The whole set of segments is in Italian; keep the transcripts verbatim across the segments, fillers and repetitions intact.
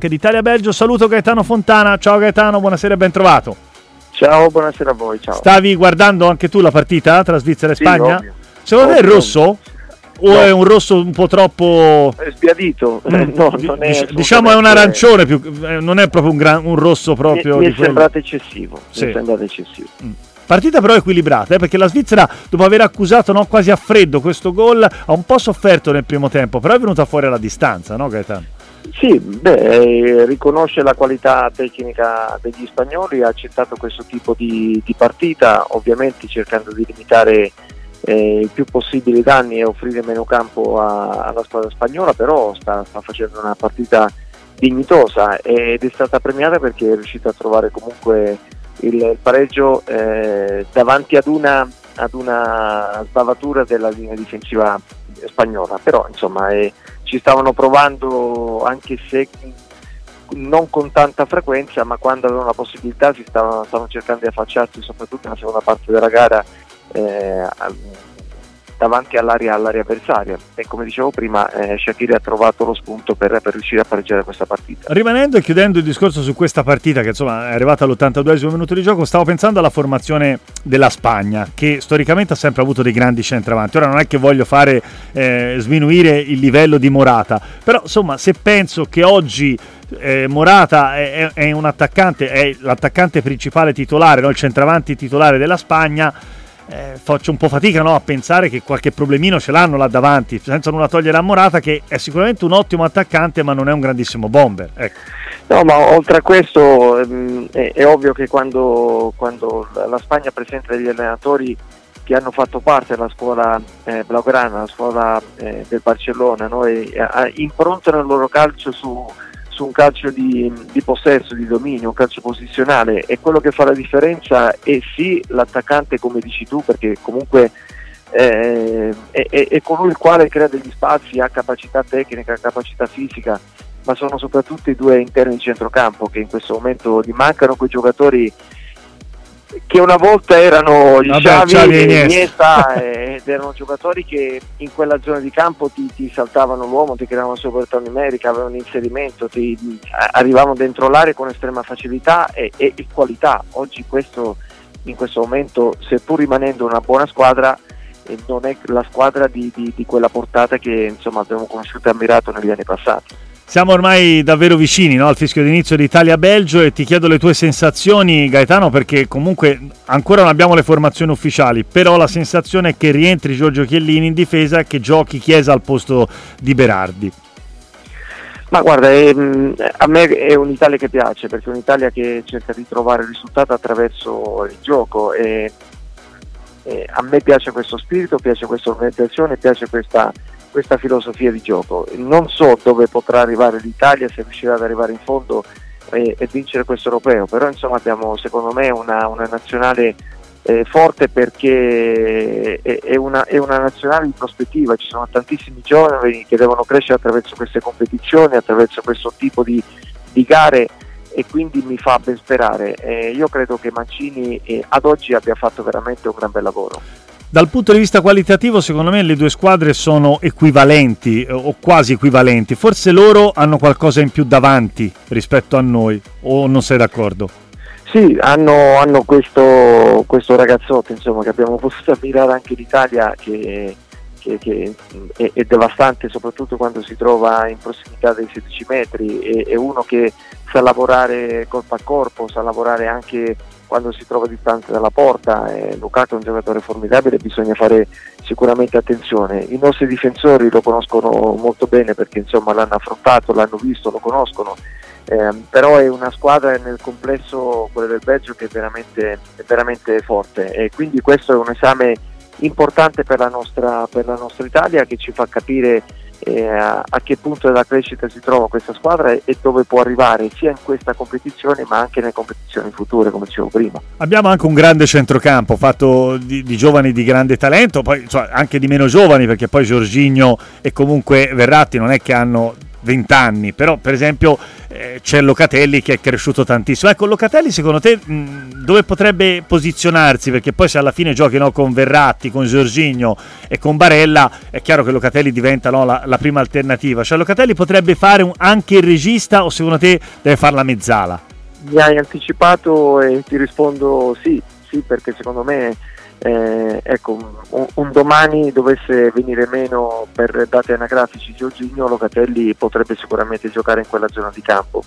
anche di Italia-Belgio. Saluto Gaetano Fontana. Ciao Gaetano, buonasera e ben trovato. Ciao, buonasera a voi. Ciao. Stavi guardando anche tu la partita tra Svizzera e Sì, Spagna? ovvio. Secondo te è Ovvio. rosso? O No. è un rosso un po' troppo... È sbiadito. Mm, no, di- non è dic- diciamo è un assolutamente- arancione, più, eh, non è proprio un, gran- un rosso proprio Mi, mi di è quello. sembrato eccessivo. Sì. Mi è sembrato eccessivo. Partita però equilibrata, eh, perché la Svizzera, dopo aver accusato no, quasi a freddo questo gol, ha un po' sofferto nel primo tempo, però è venuta fuori alla distanza, no Gaetano? Sì, beh, eh, riconosce la qualità tecnica degli spagnoli, ha accettato questo tipo di, di partita, ovviamente cercando di limitare eh, il più possibile i danni e offrire meno campo a- alla squadra spagnola, però sta, sta facendo una partita dignitosa ed è stata premiata perché è riuscita a trovare comunque il, il pareggio eh, davanti ad una, ad una sbavatura della linea difensiva spagnola, però insomma è, ci stavano provando anche se non con tanta frequenza, ma quando avevano la possibilità si stavano, stavano cercando di affacciarsi soprattutto nella seconda parte della gara eh, davanti all'area, all'area avversaria e come dicevo prima eh, Shaqiri ha trovato lo spunto per, per riuscire a pareggiare questa partita. Rimanendo e chiudendo il discorso su questa partita che insomma è arrivata all'ottantaduesimo minuto di gioco, stavo pensando alla formazione della Spagna che storicamente ha sempre avuto dei grandi centravanti. Ora non è che voglio fare eh, sminuire il livello di Morata, però insomma se penso che oggi eh, Morata è, è un attaccante, è l'attaccante principale titolare, no? Il centravanti titolare della Spagna, Eh, faccio un po' fatica no, a pensare che qualche problemino ce l'hanno là davanti, senza nulla togliere a Morata che è sicuramente un ottimo attaccante ma non è un grandissimo bomber, ecco. No, ma oltre a questo ehm, è, è ovvio che quando, quando la Spagna presenta degli allenatori che hanno fatto parte della scuola eh, blaugrana, la scuola eh, del Barcellona, no, e, eh, improntano il loro calcio su su un calcio di, di possesso, di dominio, un calcio posizionale, e quello che fa la differenza è sì l'attaccante come dici tu, perché comunque eh, è, è, è colui il quale crea degli spazi, ha capacità tecnica, capacità fisica, ma sono soprattutto i due interni di centrocampo che in questo momento gli mancano, quei giocatori che una volta erano gli Vabbè, Xavi Xavi e e Iniesta. Iniesta ed erano giocatori che in quella zona di campo ti, ti saltavano l'uomo, ti creavano soprattutto numerica, avevano inserimento, ti arrivavano dentro l'area con estrema facilità e, e, e qualità. Oggi questo in questo momento, seppur rimanendo una buona squadra, eh, non è la squadra di, di, di quella portata che insomma abbiamo conosciuto e ammirato negli anni passati. Siamo ormai davvero vicini no, al fischio d'inizio di Italia-Belgio e ti chiedo le tue sensazioni Gaetano, perché comunque ancora non abbiamo le formazioni ufficiali, però la sensazione è che rientri Giorgio Chiellini in difesa e che giochi Chiesa al posto di Berardi. Ma guarda, è, a me è un'Italia che piace, perché è un'Italia che cerca di trovare il risultato attraverso il gioco e, e a me piace questo spirito, piace questa organizzazione, piace questa questa filosofia di gioco. Non so dove potrà arrivare l'Italia, se riuscirà ad arrivare in fondo e, e vincere questo europeo, però insomma abbiamo secondo me una, una nazionale eh, forte, perché è, è, una, è una nazionale in prospettiva, ci sono tantissimi giovani che devono crescere attraverso queste competizioni, attraverso questo tipo di, di gare, e quindi mi fa ben sperare. Eh, io credo che Mancini eh, ad oggi abbia fatto veramente un gran bel lavoro. Dal punto di vista qualitativo, secondo me le due squadre sono equivalenti eh, o quasi equivalenti. Forse loro hanno qualcosa in più davanti rispetto a noi, o non sei d'accordo? Sì, hanno, hanno questo, questo ragazzotto insomma, che abbiamo potuto ammirare anche in Italia, che, che, che è, è devastante, soprattutto quando si trova in prossimità dei sedici metri. È, è uno che sa lavorare corpo a corpo, sa lavorare anche quando si trova distante dalla porta. eh, Lukaku è un giocatore formidabile, bisogna fare sicuramente attenzione. I nostri difensori lo conoscono molto bene, perché insomma l'hanno affrontato, l'hanno visto, lo conoscono, eh, però è una squadra nel complesso, quella del Belgio, che è veramente, è veramente forte, e quindi questo è un esame importante per la nostra, per la nostra Italia, che ci fa capire Eh, a, a che punto della crescita si trova questa squadra e, e dove può arrivare, sia in questa competizione ma anche nelle competizioni future, come dicevo prima. Abbiamo anche un grande centrocampo fatto di, di giovani di grande talento, poi cioè, anche di meno giovani, perché poi Jorginho e comunque Verratti non è che hanno venti anni, però per esempio eh, c'è Locatelli che è cresciuto tantissimo. Ecco, Locatelli secondo te mh, dove potrebbe posizionarsi? Perché poi se alla fine giochi, no, con Verratti, con Jorginho e con Barella, è chiaro che Locatelli diventa, no, la, la prima alternativa. Cioè Locatelli potrebbe fare un, anche il regista, o secondo te deve fare la mezzala? Mi hai anticipato e ti rispondo sì, sì, perché secondo me eh, ecco, un, un domani dovesse venire meno per dati anagrafici Jorginho, Locatelli potrebbe sicuramente giocare in quella zona di campo,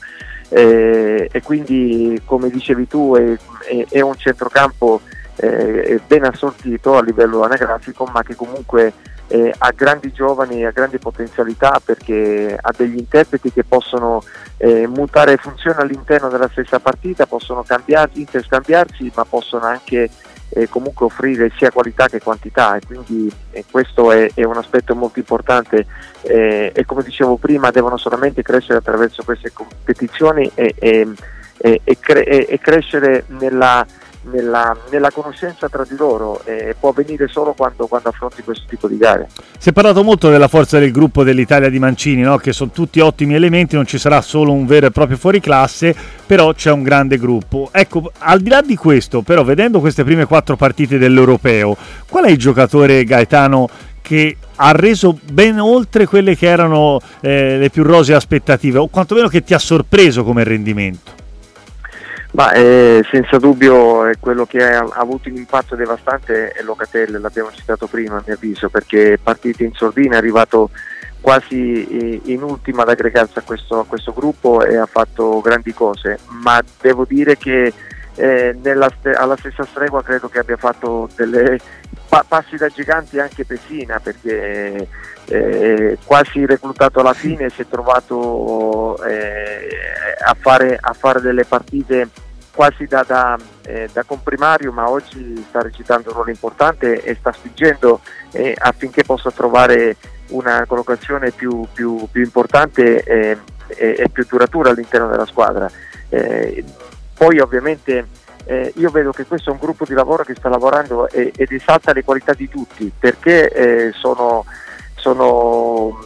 eh, e quindi come dicevi tu è, è, è un centrocampo eh, ben assortito a livello anagrafico, ma che comunque eh, ha grandi giovani, ha grandi potenzialità, perché ha degli interpreti che possono eh, mutare funzione all'interno della stessa partita, possono cambiarsi, interscambiarsi, ma possono anche eh, comunque offrire sia qualità che quantità, e quindi eh, questo è, è un aspetto molto importante, eh, e come dicevo prima devono solamente crescere attraverso queste competizioni e, e, e, e, cre- e, e crescere nella Nella, nella conoscenza tra di loro, eh, può avvenire solo quando, quando affronti questo tipo di gare. Si è parlato molto della forza del gruppo dell'Italia di Mancini, no? Che sono tutti ottimi elementi, non ci sarà solo un vero e proprio fuoriclasse, però c'è un grande gruppo. Ecco, al di là di questo, però, vedendo queste prime quattro partite dell'Europeo, qual è il giocatore, Gaetano, che ha reso ben oltre quelle che erano eh, le più rosee aspettative, o quantomeno che ti ha sorpreso come rendimento? Ma eh, senza dubbio è quello che ha, ha avuto un impatto devastante è Locatelli, l'abbiamo citato prima a mio avviso, perché è partito in sordina, è arrivato quasi in ultima ad aggregarsi a questo, a questo gruppo e ha fatto grandi cose, ma devo dire che eh, nella, alla stessa stregua credo che abbia fatto delle pa- passi da giganti anche Pessina, perché eh, quasi reclutato alla fine si è trovato eh, a, fare, a fare delle partite quasi da, da, eh, da comprimario, ma oggi sta recitando un ruolo importante e sta spingendo eh, affinché possa trovare una collocazione più, più, più importante eh, e, e più duratura all'interno della squadra. Eh, poi ovviamente eh, io vedo che questo è un gruppo di lavoro che sta lavorando e, ed esalta le qualità di tutti, perché eh, sono, sono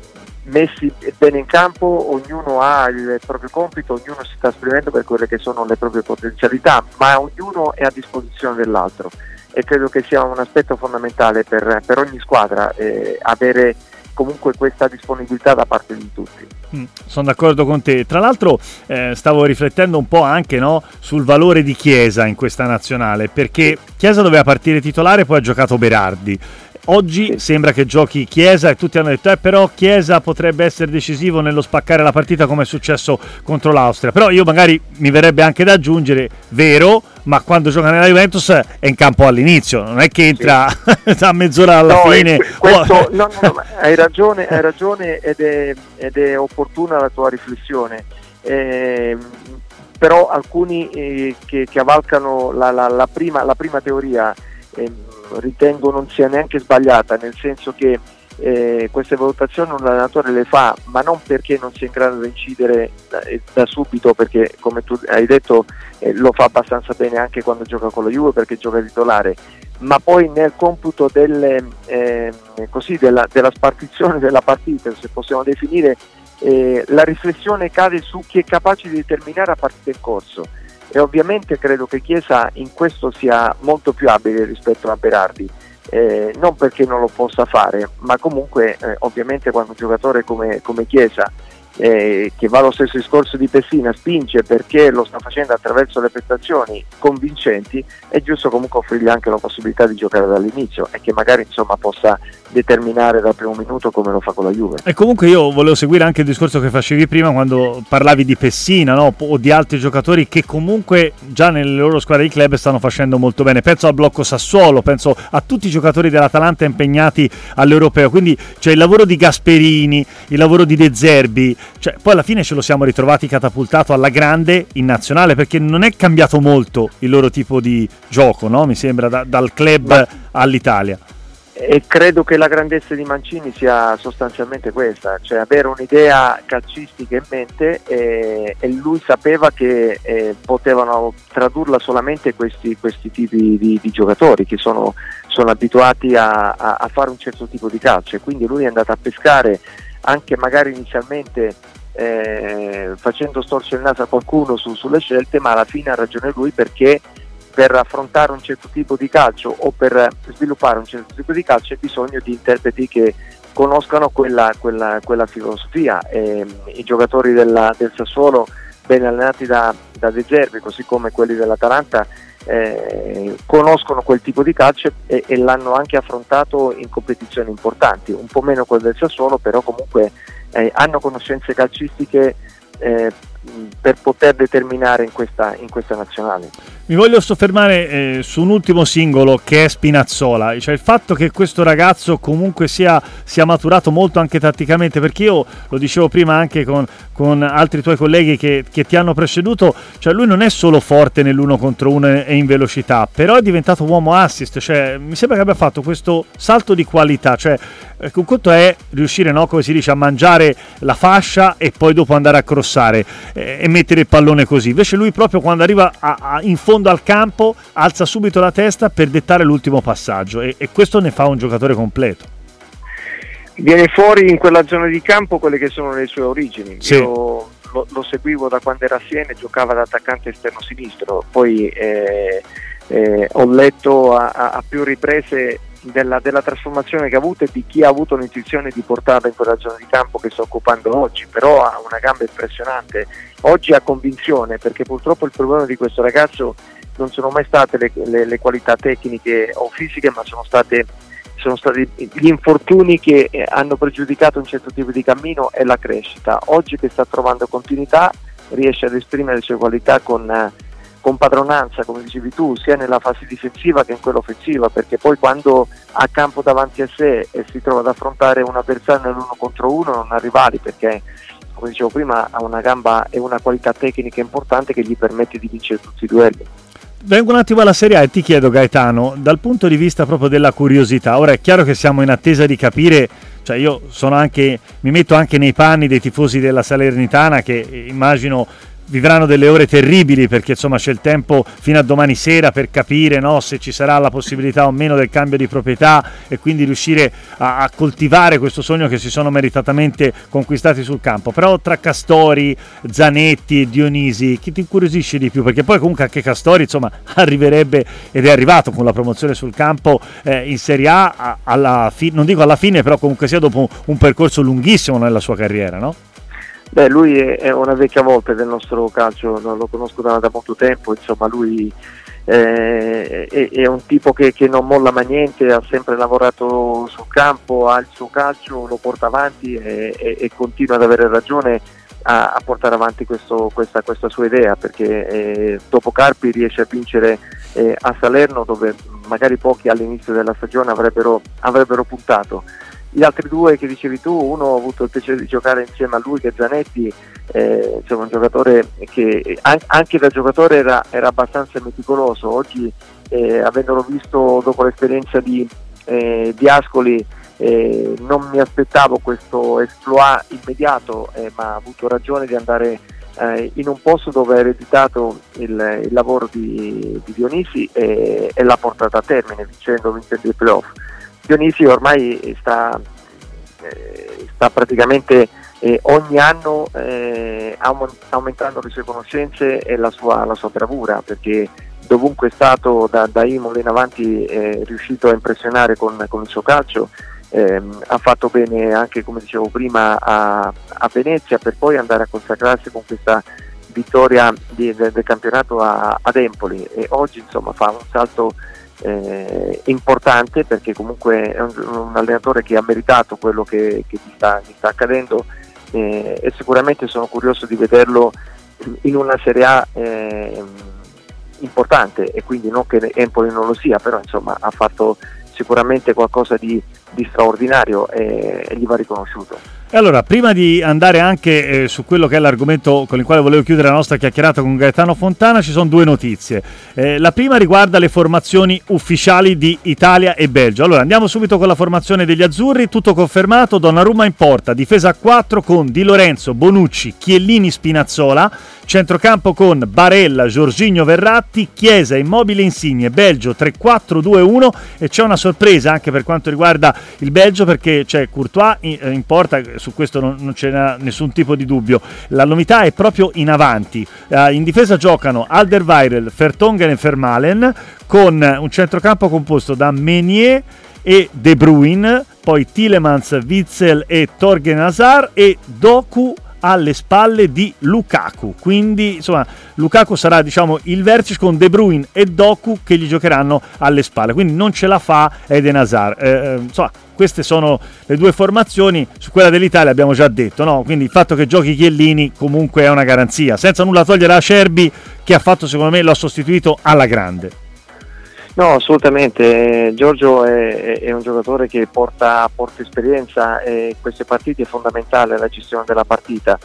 messi bene in campo, ognuno ha il proprio compito, ognuno si sta esprimendo per quelle che sono le proprie potenzialità, ma ognuno è a disposizione dell'altro, e credo che sia un aspetto fondamentale per, per ogni squadra eh, avere comunque questa disponibilità da parte di tutti. Mm, sono d'accordo con te. Tra l'altro eh, stavo riflettendo un po' anche, no, sul valore di Chiesa in questa nazionale, perché Chiesa doveva partire titolare, poi ha giocato Berardi. Oggi sì, sembra che giochi Chiesa e tutti hanno detto eh, però Chiesa potrebbe essere decisivo nello spaccare la partita come è successo contro l'Austria, però io magari mi verrebbe anche da aggiungere vero, ma quando gioca nella Juventus è in campo all'inizio, non è che entra sì. a mezz'ora alla no, fine. Questo, oh. no, no, no, hai ragione, hai ragione ed è, ed è opportuna la tua riflessione, eh, però alcuni eh, che, che avvalcano la, la, la, prima, la prima teoria eh, ritengo non sia neanche sbagliata, nel senso che eh, queste valutazioni un allenatore le fa, ma non perché non sia in grado di incidere da, da subito, perché come tu hai detto eh, lo fa abbastanza bene anche quando gioca con la Juve, perché gioca titolare, ma poi nel computo delle, eh, così, della, della spartizione della partita, se possiamo definire, eh, la riflessione cade su chi è capace di determinare la partita in corso. E ovviamente credo che Chiesa in questo sia molto più abile rispetto a Berardi, eh, non perché non lo possa fare, ma comunque eh, ovviamente quando un giocatore come, come Chiesa eh, che va allo stesso discorso di Pessina spinge perché lo sta facendo attraverso le prestazioni convincenti, è giusto comunque offrirgli anche la possibilità di giocare dall'inizio e che magari insomma possa determinare dal primo minuto come lo fa con la Juve. E comunque io volevo seguire anche il discorso che facevi prima quando parlavi di Pessina, no? O di altri giocatori che comunque già nelle loro squadre di club stanno facendo molto bene, penso al blocco Sassuolo, penso a tutti i giocatori dell'Atalanta impegnati all'Europeo, quindi c'è il lavoro di Gasperini, il lavoro di De Zerbi, cioè, poi alla fine ce lo siamo ritrovati catapultato alla grande in nazionale, perché non è cambiato molto il loro tipo di gioco, no? Mi sembra da, dal club Ma... all'Italia. E credo che la grandezza di Mancini sia sostanzialmente questa, cioè avere un'idea calcistica in mente e, e lui sapeva che eh, potevano tradurla solamente questi, questi tipi di, di giocatori che sono, sono abituati a, a, a fare un certo tipo di calcio, e quindi lui è andato a pescare anche magari inizialmente eh, facendo storcere il naso a qualcuno su, sulle scelte, ma alla fine ha ragione lui, perché per affrontare un certo tipo di calcio o per sviluppare un certo tipo di calcio c'è bisogno di interpreti che conoscano quella, quella, quella filosofia. E, i giocatori della, del Sassuolo, ben allenati da, da De Zerbi, così come quelli dell'Atalanta, eh, conoscono quel tipo di calcio e, e l'hanno anche affrontato in competizioni importanti, un po' meno quel del Sassuolo, però comunque eh, hanno conoscenze calcistiche eh, per poter determinare in questa, in questa nazionale. Mi voglio soffermare eh, su un ultimo singolo, che è Spinazzola, cioè il fatto che questo ragazzo comunque sia, sia maturato molto anche tatticamente, perché io lo dicevo prima anche con, con altri tuoi colleghi che, che ti hanno preceduto, cioè lui non è solo forte nell'uno contro uno e in velocità, però è diventato uomo assist, cioè mi sembra che abbia fatto questo salto di qualità, cioè un conto è riuscire, no, come si dice, a mangiare la fascia e poi dopo andare a crossare eh, e mettere il pallone così, invece lui proprio quando arriva a, a, in fondo al campo alza subito la testa per dettare l'ultimo passaggio e, e questo ne fa un giocatore completo. Viene fuori in quella zona di campo quelle che sono le sue origini. Sì. Io lo, lo seguivo da quando era a Siena e giocava da attaccante esterno sinistro, poi eh, eh, ho letto a, a, a più riprese della, della trasformazione che ha avuto e di chi ha avuto l'intuizione di portarla in quella zona di campo che sta occupando oggi, però ha una gamba impressionante, oggi ha convinzione, perché purtroppo il problema di questo ragazzo non sono mai state le, le, le qualità tecniche o fisiche, ma sono state sono stati gli infortuni che hanno pregiudicato un certo tipo di cammino e la crescita. Oggi che sta trovando continuità riesce ad esprimere le sue qualità con, con padronanza, come dicevi tu, sia nella fase difensiva che in quella offensiva, perché poi quando ha campo davanti a sé e si trova ad affrontare un avversario nell'uno contro uno non ha rivali, perché come dicevo prima ha una gamba e una qualità tecnica importante che gli permette di vincere tutti i duelli. Vengo un attimo alla Serie A e ti chiedo, Gaetano, dal punto di vista proprio della curiosità, ora è chiaro che siamo in attesa di capire, cioè io sono anche, mi metto anche nei panni dei tifosi della Salernitana che immagino vivranno delle ore terribili, perché insomma c'è il tempo fino a domani sera per capire, no, se ci sarà la possibilità o meno del cambio di proprietà e quindi riuscire a, a coltivare questo sogno che si sono meritatamente conquistati sul campo. Però tra Castori, Zanetti e Dionisi, chi ti incuriosisce di più? Perché poi comunque anche Castori insomma arriverebbe ed è arrivato con la promozione sul campo eh, in Serie A, a alla fi- non dico alla fine, però comunque sia dopo un, un percorso lunghissimo nella sua carriera, no? Beh, lui è una vecchia volpe del nostro calcio, non lo conosco da, da molto tempo, insomma lui eh, è, è un tipo che, che non molla mai niente, ha sempre lavorato sul campo, ha il suo calcio, lo porta avanti e, e, e continua ad avere ragione a, a portare avanti questo, questa, questa sua idea, perché eh, dopo Carpi riesce a vincere eh, a Salerno, dove magari pochi all'inizio della stagione avrebbero, avrebbero puntato. Gli altri due che dicevi tu, uno ho avuto il piacere di giocare insieme a lui, che è Zanetti, eh, insomma un giocatore che anche da giocatore era, era abbastanza meticoloso. Oggi eh, avendolo visto dopo l'esperienza di, eh, di Ascoli eh, non mi aspettavo questo exploit immediato, eh, ma ha avuto ragione di andare eh, in un posto dove ha ereditato il, il lavoro di, di Dionisi e, e l'ha portata a termine vincendo, vincendo i playoff. Dionisi ormai sta, eh, sta praticamente eh, ogni anno eh, aumentando le sue conoscenze e la sua, la sua bravura, perché dovunque è stato da, da Imola in avanti è riuscito a impressionare con, con il suo calcio. Eh, ha fatto bene anche, come dicevo prima, a, a Venezia, per poi andare a consacrarsi con questa vittoria di, del, del campionato a, ad Empoli, e oggi insomma fa un salto Eh, importante, perché comunque è un, un allenatore che ha meritato quello che, che gli, sta, gli sta accadendo eh, e sicuramente sono curioso di vederlo in una Serie A eh, importante, e quindi non che Empoli non lo sia, però insomma ha fatto sicuramente qualcosa di, di straordinario e, e gli va riconosciuto. E allora, prima di andare anche eh, su quello che è l'argomento con il quale volevo chiudere la nostra chiacchierata con Gaetano Fontana, ci sono due notizie. Eh, la prima riguarda le formazioni ufficiali di Italia e Belgio. Allora, andiamo subito con la formazione degli azzurri, tutto confermato: Donnarumma in porta, difesa a quattro con Di Lorenzo, Bonucci, Chiellini, Spinazzola, centrocampo con Barella, Jorginho, Verratti, Chiesa, Immobile, Insigne. Belgio tre quattro due uno, e c'è una sorpresa anche per quanto riguarda il Belgio, perché c'è Courtois in, in porta, su questo non, non c'è nessun tipo di dubbio. La novità è proprio in avanti. Uh, in difesa giocano Alderweireld, Vertonghen e Vermaelen, con un centrocampo composto da Meunier e De Bruyne, poi Tielemans, Witsel e Thorgan Hazard, e Doku alle spalle di Lukaku. Quindi insomma Lukaku sarà, diciamo, il vertice con De Bruyne e Doku che gli giocheranno alle spalle, quindi non ce la fa Eden Hazard. Eh, insomma, queste sono le due formazioni. Su quella dell'Italia abbiamo già detto, no? Quindi il fatto che giochi Chiellini comunque è una garanzia, senza nulla togliere a Acerbi, che ha fatto, secondo me, l'ho sostituito alla grande. No, assolutamente. Giorgio è, è un giocatore che porta, porta esperienza, e queste partite è fondamentale la gestione della partita.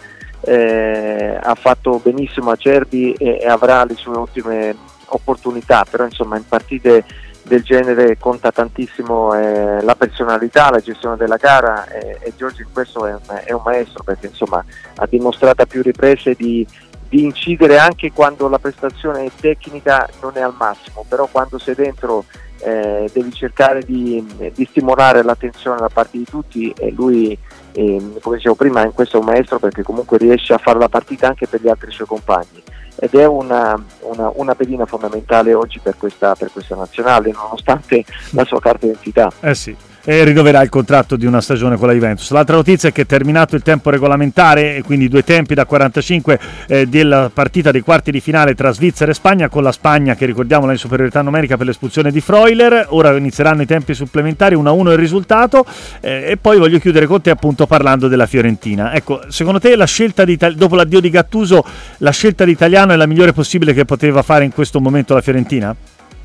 Eh, ha fatto benissimo Acerbi e, e avrà le sue ottime opportunità, però insomma in partite del genere conta tantissimo eh, la personalità, la gestione della gara, eh, e Giorgio in questo è un, è un maestro, perché insomma ha dimostrato a più riprese di di incidere anche quando la prestazione tecnica non è al massimo, però quando sei dentro eh, devi cercare di, di stimolare l'attenzione da parte di tutti, e lui, eh, come dicevo prima, in questo è un maestro, perché comunque riesce a fare la partita anche per gli altri suoi compagni, ed è una, una, una pedina fondamentale oggi per questa, per questa nazionale, nonostante la sua carta d'identità. Eh sì. E rinnoverà il contratto di una stagione con la Juventus. L'altra notizia è che è terminato il tempo regolamentare, e quindi due tempi da quarantacinque eh, della partita dei quarti di finale tra Svizzera e Spagna, con la Spagna che, ricordiamola, in superiorità numerica per l'espulsione di Freuler. Ora inizieranno i tempi supplementari, uno a uno il risultato, eh, e poi voglio chiudere con te appunto parlando della Fiorentina. Ecco, secondo te la scelta di dopo l'addio di Gattuso, la scelta di Italiano è la migliore possibile che poteva fare in questo momento la Fiorentina?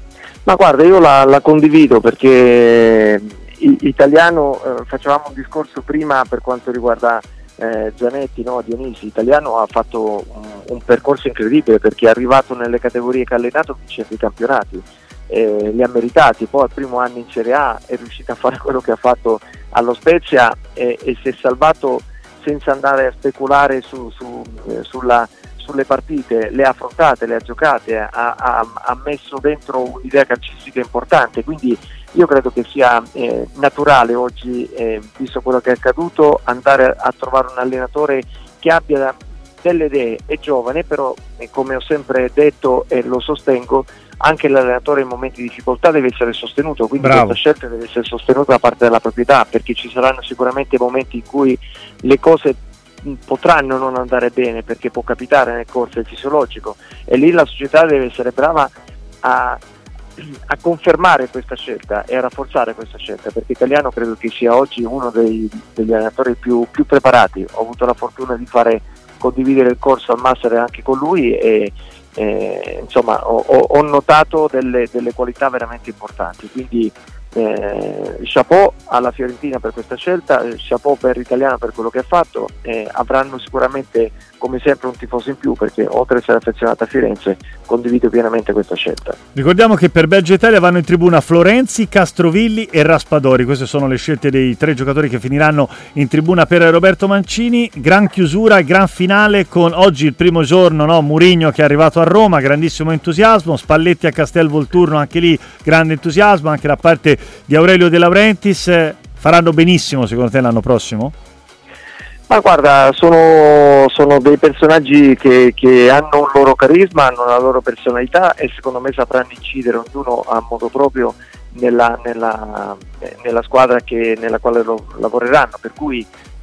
Ma guarda, io la, la condivido, perché Italiano, eh, facevamo un discorso prima per quanto riguarda eh, Gianetti, no, Dionisi. Italiano ha fatto un, un percorso incredibile, perché è arrivato nelle categorie che ha allenato vincendo i campionati, eh, li ha meritati. Poi al primo anno in Serie A è riuscito a fare quello che ha fatto allo Spezia, e, e si è salvato senza andare a speculare su, su, eh, sulla sulle partite, le ha affrontate, le ha giocate, ha, ha, ha messo dentro un'idea calcistica importante, quindi io credo che sia eh, naturale oggi, eh, visto quello che è accaduto, andare a, a trovare un allenatore che abbia delle idee. È giovane, però eh, come ho sempre detto e lo sostengo, anche l'allenatore in momenti di difficoltà deve essere sostenuto, quindi Bravo. questa scelta deve essere sostenuta da parte della proprietà, perché ci saranno sicuramente momenti in cui le cose potranno non andare bene, perché può capitare nel corso, è fisiologico, e lì la società deve essere brava a, a confermare questa scelta e a rafforzare questa scelta, perché Italiano credo che sia oggi uno dei, degli allenatori più, più preparati. Ho avuto la fortuna di fare condividere il corso al master anche con lui, e eh, insomma ho, ho notato delle, delle qualità veramente importanti, quindi Eh, chapeau alla Fiorentina per questa scelta, eh, chapeau per l'Italiano per quello che ha fatto, eh, avranno sicuramente come sempre un tifoso in più, perché oltre ad essere affezionato a Firenze condivido pienamente questa scelta. Ricordiamo che per Belgio Italia vanno in tribuna Florenzi, Castrovilli e Raspadori. Queste sono le scelte dei tre giocatori che finiranno in tribuna per Roberto Mancini. Gran chiusura e gran finale, con oggi il primo giorno, no? Mourinho che è arrivato a Roma, grandissimo entusiasmo, Spalletti a Castel Volturno, anche lì grande entusiasmo, anche da parte di Aurelio De Laurentiis. Faranno benissimo secondo te l'anno prossimo? Ma guarda, sono, sono dei personaggi che, che hanno un loro carisma, hanno la loro personalità, e secondo me sapranno incidere ognuno a modo proprio nella, nella, nella squadra che, nella quale lo, lavoreranno, per cui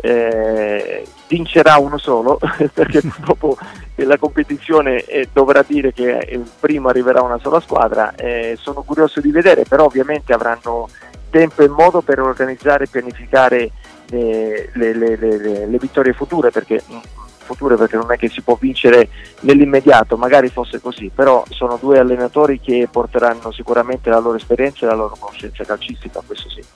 eh, vincerà uno solo perché purtroppo la competizione eh, dovrà dire che il primo arriverà una sola squadra. Eh, sono curioso di vedere, però ovviamente avranno tempo e modo per organizzare e pianificare Le, le, le, le, le vittorie future, perché future perché non è che si può vincere nell'immediato, magari fosse così, però sono due allenatori che porteranno sicuramente la loro esperienza e la loro conoscenza calcistica, questo sì.